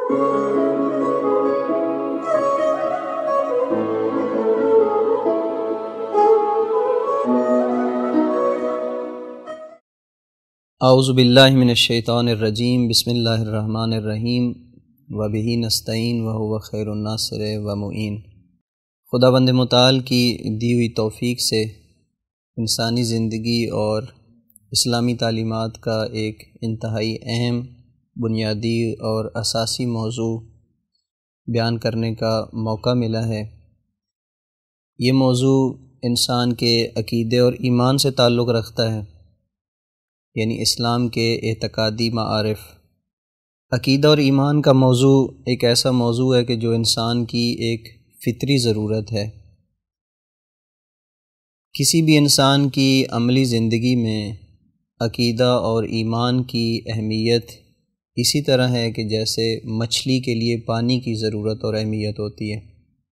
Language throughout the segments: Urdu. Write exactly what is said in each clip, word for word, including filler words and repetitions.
اعوذ باللہ من الشیطان الرجیم، بسم اللہ الرحمن الرحیم، وبہ نستعین وہو خیر الناصر و معین۔ خداوند متعال کی دی ہوئی توفیق سے انسانی زندگی اور اسلامی تعلیمات کا ایک انتہائی اہم، بنیادی اور اساسی موضوع بیان کرنے کا موقع ملا ہے۔ یہ موضوع انسان کے عقیدے اور ایمان سے تعلق رکھتا ہے، یعنی اسلام کے اعتقادی معارف۔ عقیدہ اور ایمان کا موضوع ایک ایسا موضوع ہے کہ جو انسان کی ایک فطری ضرورت ہے۔ کسی بھی انسان کی عملی زندگی میں عقیدہ اور ایمان کی اہمیت اسی طرح ہے کہ جیسے مچھلی کے لیے پانی کی ضرورت اور اہمیت ہوتی ہے۔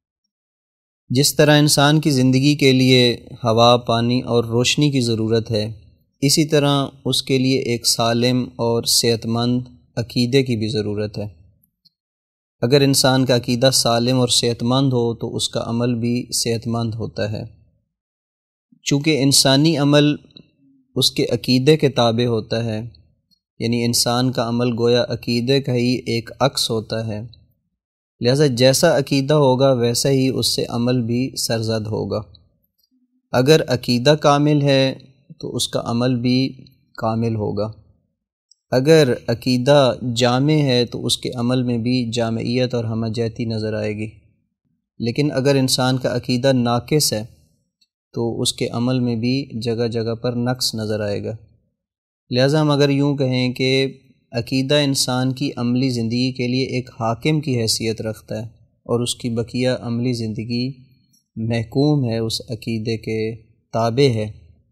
جس طرح انسان کی زندگی کے لیے ہوا، پانی اور روشنی کی ضرورت ہے، اسی طرح اس کے لیے ایک سالم اور صحت مند عقیدے کی بھی ضرورت ہے۔ اگر انسان کا عقیدہ سالم اور صحت مند ہو تو اس کا عمل بھی صحت مند ہوتا ہے۔ چونکہ انسانی عمل اس کے عقیدے کے تابع ہوتا ہے، یعنی انسان کا عمل گویا عقیدے کا ہی ایک عکس ہوتا ہے، لہذا جیسا عقیدہ ہوگا ویسا ہی اس سے عمل بھی سرزد ہوگا۔ اگر عقیدہ کامل ہے تو اس کا عمل بھی کامل ہوگا۔ اگر عقیدہ جامع ہے تو اس کے عمل میں بھی جامعیت اور ہمجیتی نظر آئے گی، لیکن اگر انسان کا عقیدہ ناقص ہے تو اس کے عمل میں بھی جگہ جگہ پر نقص نظر آئے گا۔ لہذا ہم اگر یوں کہیں کہ عقیدہ انسان کی عملی زندگی کے لیے ایک حاکم کی حیثیت رکھتا ہے اور اس کی بقیہ عملی زندگی محکوم ہے، اس عقیدے کے تابع ہے۔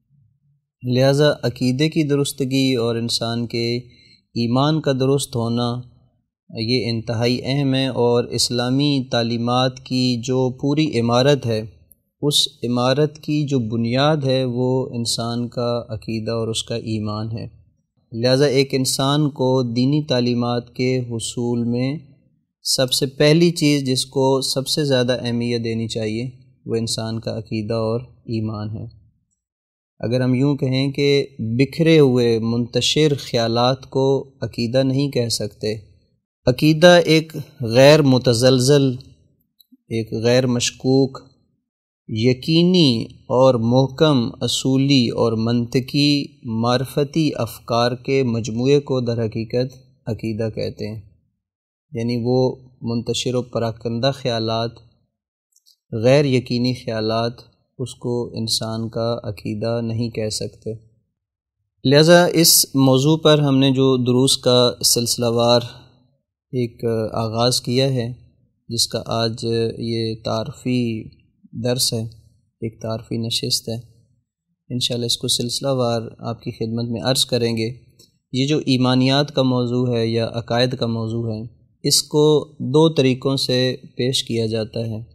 لہذا عقیدے کی درستگی اور انسان کے ایمان کا درست ہونا یہ انتہائی اہم ہے، اور اسلامی تعلیمات کی جو پوری عمارت ہے، اس عمارت کی جو بنیاد ہے وہ انسان کا عقیدہ اور اس کا ایمان ہے۔ لہذا ایک انسان کو دینی تعلیمات کے حصول میں سب سے پہلی چیز جس کو سب سے زیادہ اہمیت دینی چاہیے وہ انسان کا عقیدہ اور ایمان ہے۔ اگر ہم یوں کہیں کہ بکھرے ہوئے منتشر خیالات کو عقیدہ نہیں کہہ سکتے۔ عقیدہ ایک غیر متزلزل، ایک غیر مشکوک، یقینی اور محکم اصولی اور منطقی معرفتی افکار کے مجموعے کو در حقیقت عقیدہ کہتے ہیں، یعنی وہ منتشر و پراکندہ خیالات، غیر یقینی خیالات، اس کو انسان کا عقیدہ نہیں کہہ سکتے۔ لہذا اس موضوع پر ہم نے جو دروس کا سلسلہ وار ایک آغاز کیا ہے، جس کا آج یہ تعارفی درس ہے، ایک تعارفی نشست ہے، انشاءاللہ اس کو سلسلہ وار آپ کی خدمت میں عرض کریں گے۔ یہ جو ایمانیات کا موضوع ہے یا عقائد کا موضوع ہے، اس کو دو طریقوں سے پیش کیا جاتا ہے۔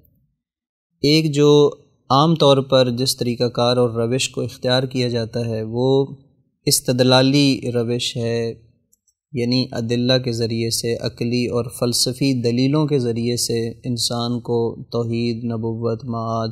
ایک جو عام طور پر جس طریقہ کار اور روش کو اختیار کیا جاتا ہے وہ استدلالی روش ہے، یعنی ادلہ کے ذریعے سے، عقلی اور فلسفی دلیلوں کے ذریعے سے انسان کو توحید، نبوت، معاد،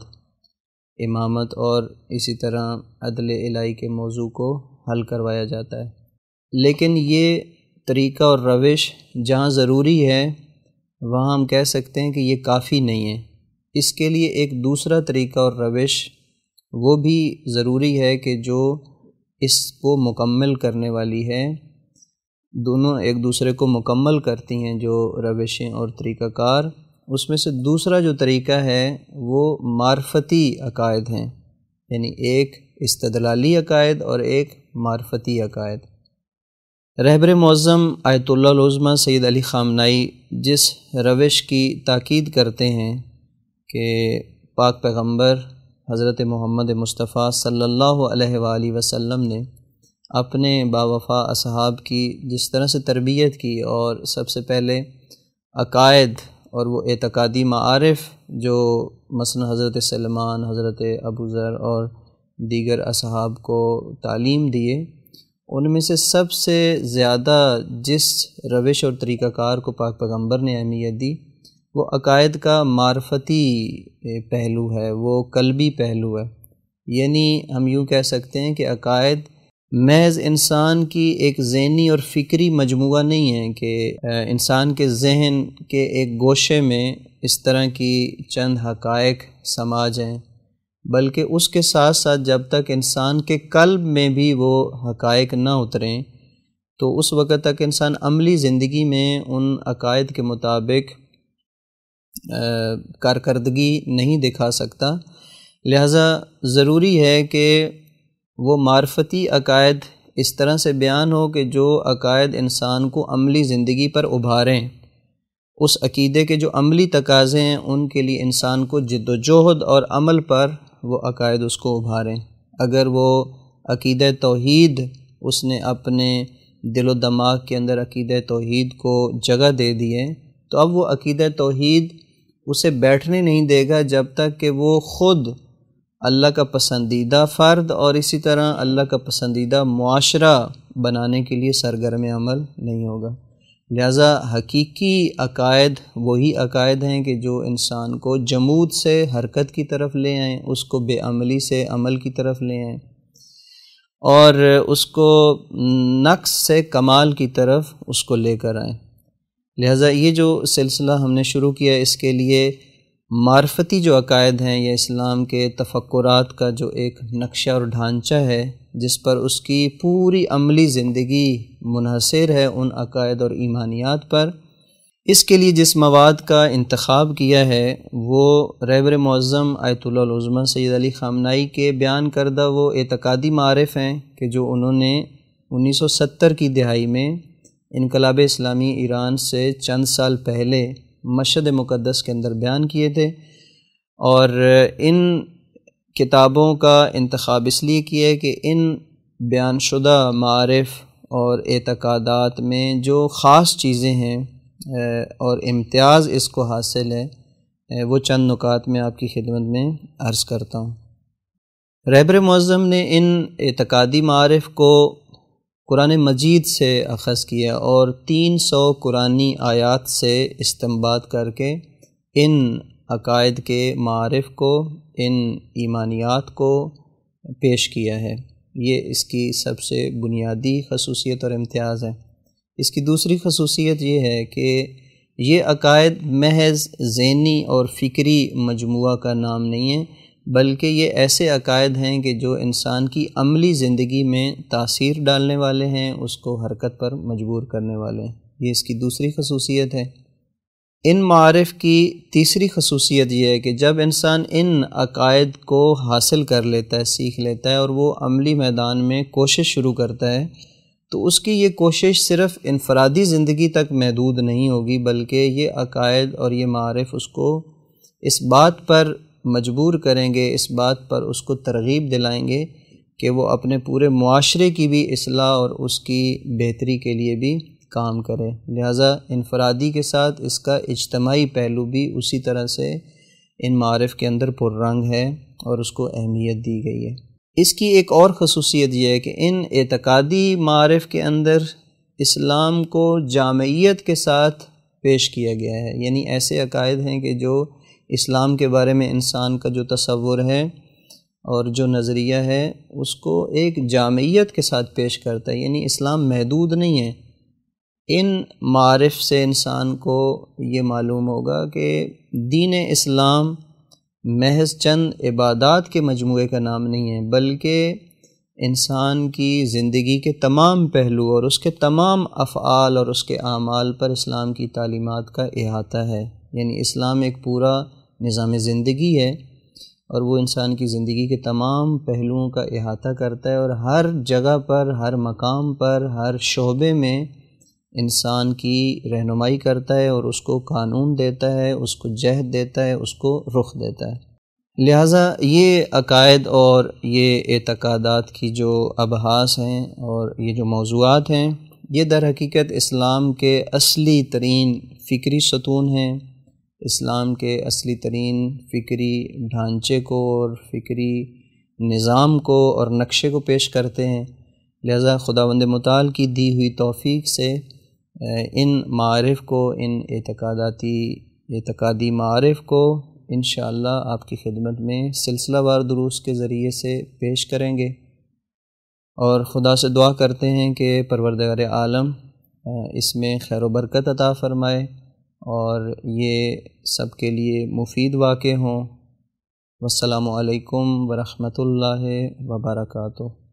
امامت اور اسی طرح عدل الہی کے موضوع کو حل کروایا جاتا ہے۔ لیکن یہ طریقہ اور روش جہاں ضروری ہے وہاں ہم کہہ سکتے ہیں کہ یہ کافی نہیں ہے۔ اس کے لیے ایک دوسرا طریقہ اور روش وہ بھی ضروری ہے کہ جو اس کو مکمل کرنے والی ہے، دونوں ایک دوسرے کو مکمل کرتی ہیں جو روشیں اور طریقہ کار۔ اس میں سے دوسرا جو طریقہ ہے وہ معرفتی عقائد ہیں، یعنی ایک استدلالی عقائد اور ایک معرفتی عقائد۔ رہبر معظم آیت اللہ العظمیٰ سید علی خامنائی جس روش کی تاکید کرتے ہیں کہ پاک پیغمبر حضرت محمد مصطفیٰ صلی اللہ علیہ وآلہ وسلم نے اپنے باوفا اصحاب کی جس طرح سے تربیت کی، اور سب سے پہلے عقائد اور وہ اعتقادی معارف جو مثلا حضرت سلمان، حضرت ابو ذر اور دیگر اصحاب کو تعلیم دیے، ان میں سے سب سے زیادہ جس روش اور طریقہ کار کو پاک پیغمبر نے اہمیت دی وہ عقائد کا معرفتی پہلو ہے، وہ قلبی پہلو ہے۔ یعنی ہم یوں کہہ سکتے ہیں کہ عقائد محض انسان کی ایک ذہنی اور فکری مجموعہ نہیں ہے کہ انسان کے ذہن کے ایک گوشے میں اس طرح کی چند حقائق سما جائیں، بلکہ اس کے ساتھ ساتھ جب تک انسان کے قلب میں بھی وہ حقائق نہ اتریں تو اس وقت تک انسان عملی زندگی میں ان عقائد کے مطابق کارکردگی نہیں دکھا سکتا۔ لہذا ضروری ہے کہ وہ معرفتی عقائد اس طرح سے بیان ہو کہ جو عقائد انسان کو عملی زندگی پر ابھاریں، اس عقیدے کے جو عملی تقاضے ہیں ان کے لیے انسان کو جد و جہد اور عمل پر وہ عقائد اس کو ابھاریں۔ اگر وہ عقیدہ توحید اس نے اپنے دل و دماغ کے اندر عقیدہ توحید کو جگہ دے دی ہے تو اب وہ عقیدہ توحید اسے بیٹھنے نہیں دے گا جب تک کہ وہ خود اللہ کا پسندیدہ فرد اور اسی طرح اللہ کا پسندیدہ معاشرہ بنانے کے لیے سرگرم عمل نہیں ہوگا۔ لہذا حقیقی عقائد وہی عقائد ہیں کہ جو انسان کو جمود سے حرکت کی طرف لے آئیں، اس کو بے عملی سے عمل کی طرف لے آئیں اور اس کو نقص سے کمال کی طرف اس کو لے کر آئیں۔ لہذا یہ جو سلسلہ ہم نے شروع کیا اس کے لیے معرفتی جو عقائد ہیں یا اسلام کے تفکرات کا جو ایک نقشہ اور ڈھانچہ ہے جس پر اس کی پوری عملی زندگی منحصر ہے ان عقائد اور ایمانیات پر، اس کے لیے جس مواد کا انتخاب کیا ہے وہ رہبر معظم آیت اللہ العظمیٰ سید علی خامنائی کے بیان کردہ وہ اعتقادی معارف ہیں کہ جو انہوں نے انیس سو ستر کی دہائی میں انقلاب اسلامی ایران سے چند سال پہلے مشہد مقدس کے اندر بیان کیے تھے، اور ان کتابوں کا انتخاب اس لیے کیا ہے کہ ان بیان شدہ معارف اور اعتقادات میں جو خاص چیزیں ہیں اور امتیاز اس کو حاصل ہے وہ چند نکات میں آپ کی خدمت میں عرض کرتا ہوں۔ رہبر معظم نے ان اعتقادی معارف کو قرآن مجید سے اخذ کیا اور تین سو قرآنی آیات سے استنباط کر کے ان عقائد کے معارف کو، ان ایمانیات کو پیش کیا ہے۔ یہ اس کی سب سے بنیادی خصوصیت اور امتیاز ہے۔ اس کی دوسری خصوصیت یہ ہے کہ یہ عقائد محض ذہنی اور فکری مجموعہ کا نام نہیں ہے، بلکہ یہ ایسے عقائد ہیں کہ جو انسان کی عملی زندگی میں تاثیر ڈالنے والے ہیں، اس کو حرکت پر مجبور کرنے والے ہیں۔ یہ اس کی دوسری خصوصیت ہے۔ ان معارف کی تیسری خصوصیت یہ ہے کہ جب انسان ان عقائد کو حاصل کر لیتا ہے، سیکھ لیتا ہے اور وہ عملی میدان میں کوشش شروع کرتا ہے تو اس کی یہ کوشش صرف انفرادی زندگی تک محدود نہیں ہوگی، بلکہ یہ عقائد اور یہ معارف اس کو اس بات پر مجبور کریں گے، اس بات پر اس کو ترغیب دلائیں گے کہ وہ اپنے پورے معاشرے کی بھی اصلاح اور اس کی بہتری کے لیے بھی کام کرے۔ لہٰذا انفرادی کے ساتھ اس کا اجتماعی پہلو بھی اسی طرح سے ان معارف کے اندر پررنگ ہے اور اس کو اہمیت دی گئی ہے۔ اس کی ایک اور خصوصیت یہ ہے کہ ان اعتقادی معارف کے اندر اسلام کو جامعیت کے ساتھ پیش کیا گیا ہے، یعنی ایسے عقائد ہیں کہ جو اسلام کے بارے میں انسان کا جو تصور ہے اور جو نظریہ ہے اس کو ایک جامعیت کے ساتھ پیش کرتا ہے، یعنی اسلام محدود نہیں ہے۔ ان معارف سے انسان کو یہ معلوم ہوگا کہ دین اسلام محض چند عبادات کے مجموعے کا نام نہیں ہے، بلکہ انسان کی زندگی کے تمام پہلو اور اس کے تمام افعال اور اس کے اعمال پر اسلام کی تعلیمات کا احاطہ ہے۔ یعنی اسلام ایک پورا نظام زندگی ہے اور وہ انسان کی زندگی کے تمام پہلوؤں کا احاطہ کرتا ہے اور ہر جگہ پر، ہر مقام پر، ہر شعبے میں انسان کی رہنمائی کرتا ہے اور اس کو قانون دیتا ہے، اس کو جہد دیتا ہے، اس کو رخ دیتا ہے۔ لہٰذا یہ عقائد اور یہ اعتقادات کی جو ابحاث ہیں اور یہ جو موضوعات ہیں یہ در حقیقت اسلام کے اصلی ترین فکری ستون ہیں، اسلام کے اصلی ترین فکری ڈھانچے کو اور فکری نظام کو اور نقشے کو پیش کرتے ہیں۔ لہذا خداوند متعال کی دی ہوئی توفیق سے ان معارف کو، ان اعتقاداتی اعتقادی معارف کو انشاءاللہ آپ کی خدمت میں سلسلہ وار دروس کے ذریعے سے پیش کریں گے، اور خدا سے دعا کرتے ہیں کہ پروردگار عالم اس میں خیر و برکت عطا فرمائے اور یہ سب کے لیے مفید واقع ہوں۔ والسلام علیکم ورحمۃ اللہ وبرکاتہ۔